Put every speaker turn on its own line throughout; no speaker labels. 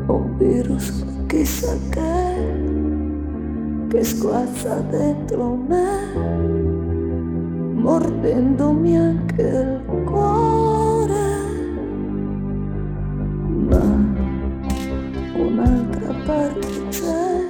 un virus chissà che squazza dentro me, mordendomi anche il cuore. Ma un'altra parte c'è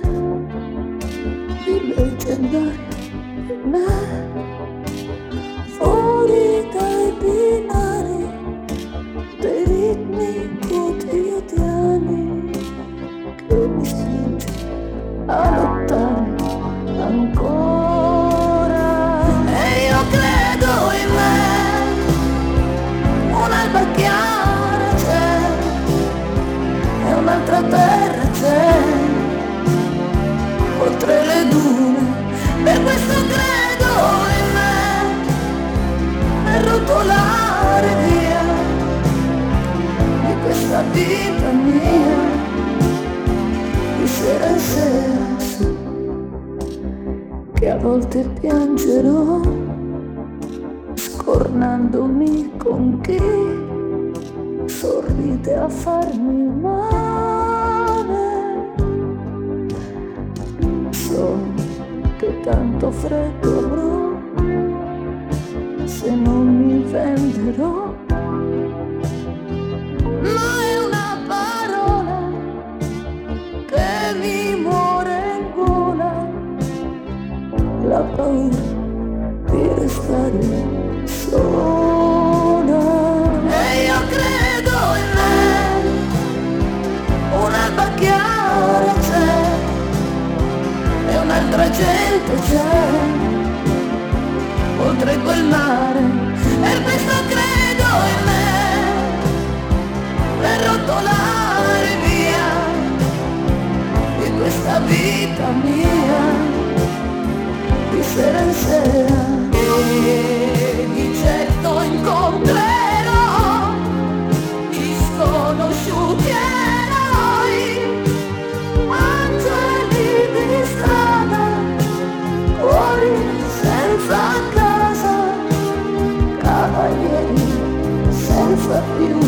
di leggendario in me, fuori dai binari dei ritmi quotidiani, che mi spinge a lottare ancora. E io credo in me, un'alba chiara c'è e un'altra terra c'è, oltre le dune. Per questo credo in me, e rotolare via di questa vita mia, di sera in sera, che a volte piangerò, scornandomi con chi sorride a farmi male. So che tanto freddo avrò se non mi venderò, ma è una parola che mi muore in gola, la paura di restare sola. E io credo in me, un'alba chiara c'è e un'altra gente c'è, oltre quel mare. Per questo credo in me, per rotolare via di questa vita mia, di sera in sera. E di certo incontrerò gli sconosciuti eroi, angeli di strada, cuori senza casa, cavalieri senza più